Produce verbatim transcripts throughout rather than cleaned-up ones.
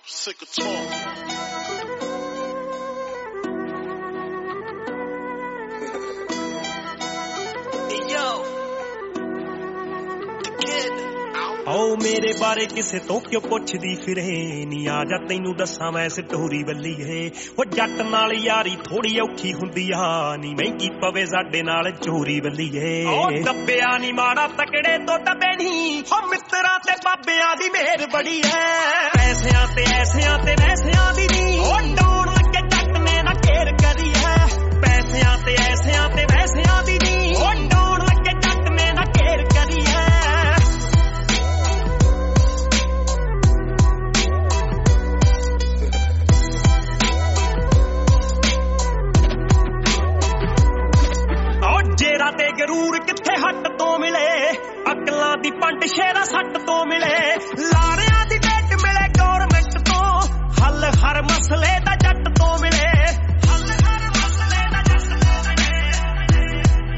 Sick of talk. ਆਓ ਮੇਰੇ ਬਾਰੇ ਕਿਸੇ ਤੋਂ ਕਿਉਂ ਪੁੱਛਦੀ ਫਿਰੇ ਨੀ ਆ ਜਾ ਤੈਨੂੰ ਦੱਸਾਂ ਮੈਂ ਸਟੋਰੀ ਬੱਲੀਏ ਉਹ ਜੱਟ ਨਾਲ ਯਾਰੀ ਥੋੜੀ ਔਖੀ ਹੁੰਦੀ ਆ ਨੀ ਮਹਿੰਗੀ ਪਵੇ ਸਾਡੇ ਨਾਲ ਚੋਰੀ ਬੱਲੀਏ ਉਹ ਦੱਬਿਆ ਨੀ ਮਾੜਾ ਤਕੜੇ ਤੋਂ ਦੱਬੇ ਨੀ ਉਹ ਮਿੱਤਰਾਂ ਤੇ ਬਾਬਿਆਂ ਦੀ ਮਿਹਰ ਬੜੀ ਐ ਪੈਸਿਆਂ ਤੇ ਐਸਿਆਂ ਤੇ ਵੈਸਿਆਂ ਦੀ ਨੀ ਉਹ ਡਾਉਣ ਲੱਗੇ ਜੱਟ ਨੇ ਨਾ ਘੇਰ ਕਰੀ ਐ ਪੈਸਿਆਂ ਤੇ ਐਸਿਆਂ ਤੇ ਵੈਸਿਆਂ ਦੀ ਨੀ ਉਹ ਡਾਉਣ ਲੱਗੇ ਜੱਟ ਨੇ ਨਾ ਘੇਰ ਕਰੀ ਐ ਤੇ ਗਰੂਰ ਕਿੱਥੇ ਹੱਟ ਤੋਂ ਮਿਲੇ ਅਕਲਾਂ ਦੀ ਪੰਡ ਸ਼ੇਰਾ ਸੱਟ ਤੋਂ ਮਿਲੇ ਲਾਰਿਆਂ ਦੀ ਡੇਟ ਮਿਲੇ ਗੌਰਮੈਂਟ ਤੋਂ ਹੱਲ ਹਰ ਮਸਲੇ ਦਾ ਜੱਟ ਤੋਂ ਮਿਲੇ ਹੱਲ ਹਰ ਮਸਲੇ ਦਾ ਜੱਟ ਤੋਂ ਮਿਲੇ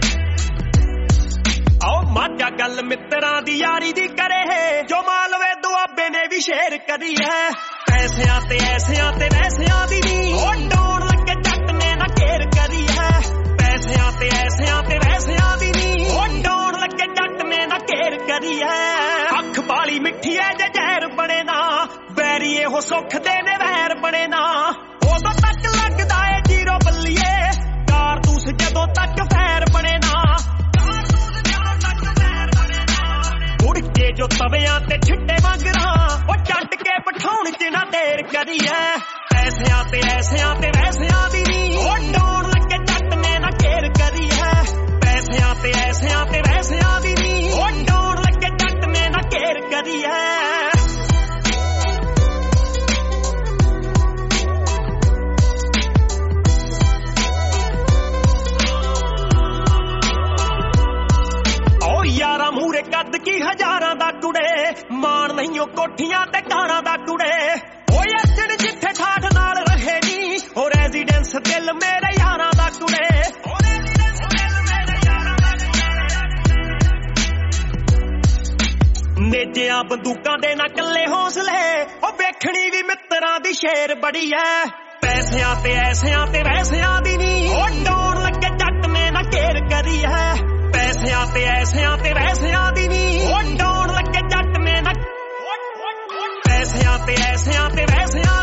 ਆਓ ਮਾਝਾ ਗੱਲ ਮਿੱਤਰਾਂ ਦੀ ਯਾਰੀ ਦੀ ਕਰੇ ਜੋ ਮਾਲਵੇ ਦੁਆਬੇ ਨੇ ਵੀ ਸ਼ੇਰ ਕਰੀ ਹੈ ਪੈਸਿਆਂ ਤੇ ਐਸਿਆਂ ਤੇ ਵੈਸਿਆਂ ਦੀ ਨੀ ਉਹ ਡਾਉਣ ਲੱਗੇ ਜੱਟ ਨੇ ਨਾ ਘੇਰ ਕਰੀ ਹੈ ਪੈਸਿਆਂ ਤੇ ਐਸਿਆਂ ਤੇ ਵੈਸਿਆਂ ਦੀ ਨੀ ਉਹ ਡਾਉਣ ਲੱਗੇ ਜੱਟ ਨੇ ਨਾ ਘੇਰ ਕਰੀ ਐ ਅੱਖ ਬਾਲੀ ਮਿੱਠੀ ਐ ਜੇ ਜ਼ਹਿਰ ਬਣੇ ਨਾ ਬੈਰੀ ਇਹੋ ਸੁੱਖ ਦੇ ਨੇ ਵੈਰ ਬਣੇ ਨਾ ਉਦੋਂ ਤੱਕ ਲੱਗਦਾ ਏ ਜੀਰੋ ਬੱਲੀਏ ਕਾਰਤੂਸ ਜਦੋਂ ਤੱਕ ਫੈਰ ਬਣੇ ਨਾ ਕਾਰਤੂਸ ਜਦੋਂ ਤੱਕ ਫੈਰ ਬਣੇ ਨਾ ਉੜ ਕੇ ਜੋ ਤਵਿਆਂ ਤੇ ਛਿੱਟੇ ਵਾਂਗਰਾਂ ਉਹ ਚੱਟ ਕੇ ਬਿਠਾਉਣ ਚ ਨਾ ਦੇਰ ਕਰੀ ਐ ਪੈਸਿਆਂ ਤੇ ਐਸਿਆਂ ਤੇ ਵੈਸਿਆਂ ਦੀ ਨੀ ਉਹ ਡਾਉਣ ਲੱਗੇ ਜੱਟ ਨੇ ਨਾ ਘੇਰ ਕਰੀ ਹੈ ਪੈਸਿਆਂ ਤੇ ਐਸਿਆਂ ਤੇ ਵੈਸਿਆਂ ਦੀ ਨੀ ਉਹ ਡਾਉਣ ਲੱਗੇ ਜੱਟ ਨੇ ਨਾ ਘੇਰ ਕਰੀ ਹੈ ਓ ਯਾਰਾਂ ਮੂਹਰੇ ਕੱਦ ਕੀ ਹਜ਼ਾਰਾਂ ਦਾ ਕੁੜੇ ਮਾਣ ਨਹੀਂ ਉਹ ਕੋਠੀਆਂ ਤੇ ਕਾਰਾਂ ਦਾ ਕੁੜੇ ਓਏ ਅਰਜਨ ਜਿੱਥੇ ਠਾਠ ਨਾਲ ਰਹੇ ਨੀ ਉਹ ਰੈਜ਼ੀਡੈਂਸ ਦਿਲ ਮੇਰੇ ਯਾਰਾਂ ਦਾ ਕੁੜੇ ਉਹ ਰੈਜ਼ੀਡੈਂਸ ਦਿਲ ਮੇਰੇ ਯਾਰਾਂ ਦਾ ਨੇਜਿਆਂ ਬੰਦੂਕਾਂ ਦੇ ਨਾ ਕੱਲੇ ਹੌਸਲੇ ਉਹ ਵੇਖਣੀ ਵੀ ਮਿੱਤਰਾਂ ਦੀ ਸ਼ੇਰ ਬੜੀ ਐ ਪੈਸਿਆਂ ਤੇ ਐਸਿਆਂ ਤੇ ਵੈਸਿਆਂ ਦੀ ਨੀ ਉਹ ਡਾਉਣ ਲੱਗੇ ਜੱਟ ਨੇ ਨਾ ਘੇਰ ਕਰੀ ਹੈ ਪੈਸਿਆਂ ਤੇ ਐਸਿਆਂ ਤੇ ਵੈਸਿਆਂ ਦੀ ਨੀ ਉਹ ਡਾਉਣ ਲੱਗੇ ਜੱਟ ਨੇ ਨਾ ਪੈਸਿਆਂ ਤੇ ਐਸਿਆਂ ਤੇ ਵੈਸਿਆਂ